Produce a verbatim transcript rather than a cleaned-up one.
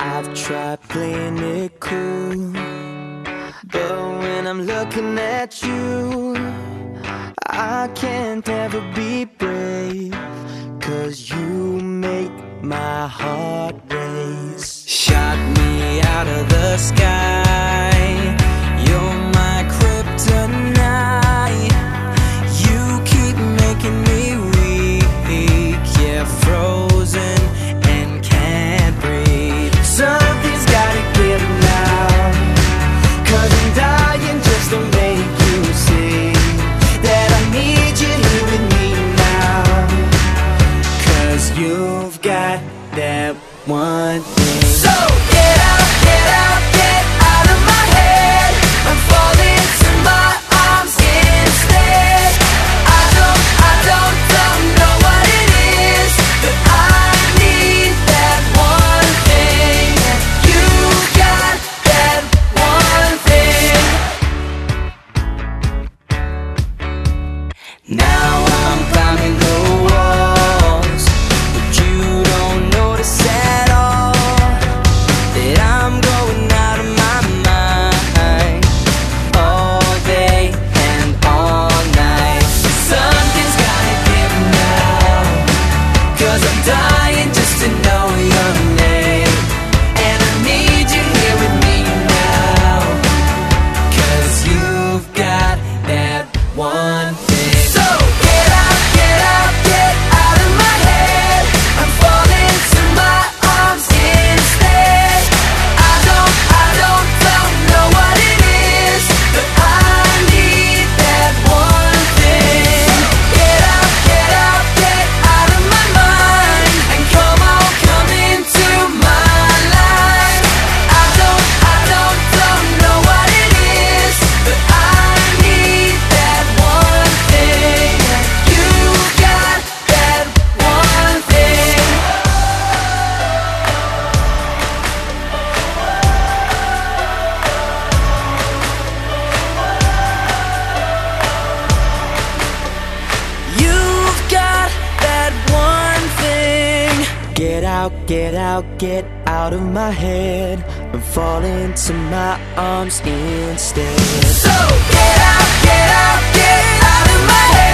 I've tried playing it cool, but when I'm looking at you, I can't ever be brave, 'cause you make my heart race. Shot me out of the sky, you're my kryptonite. You keep making me weak, yeah, frozen and can't breathe. Something's gotta give now, 'cause I'm dying just to make you see that I need you here with me now. 'Cause you've got that one thing. So get out, get out, get out of my head. I'm falling to my arms instead. I don't, I don't, don't know what it is, but I need that one thing. You got that one thing. Now I'm climbing the walls, but you don't notice at all that I'm going out of my mind all day and all night. Something's gotta give now, 'cause I'm dying just to know your name. And I need you here with me now, 'cause you've got that one thing. So get out, get out, get out of my head. I'm falling to my arms instead. I don't, I don't, don't know what it is, but I need that one thing. Get out, get out, get out of my mind, and come on, come into my life. I don't, I don't, don't know what it is, but I need that one thing. You got that one thing. You've got that one thing. Get out, get out, get out of my head. I'm falling to my arms instead. So get out, get out, get out of my head.